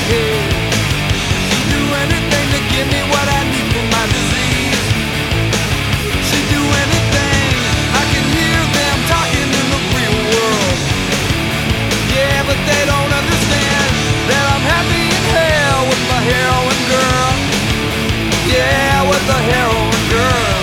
head. Do anything to give me what I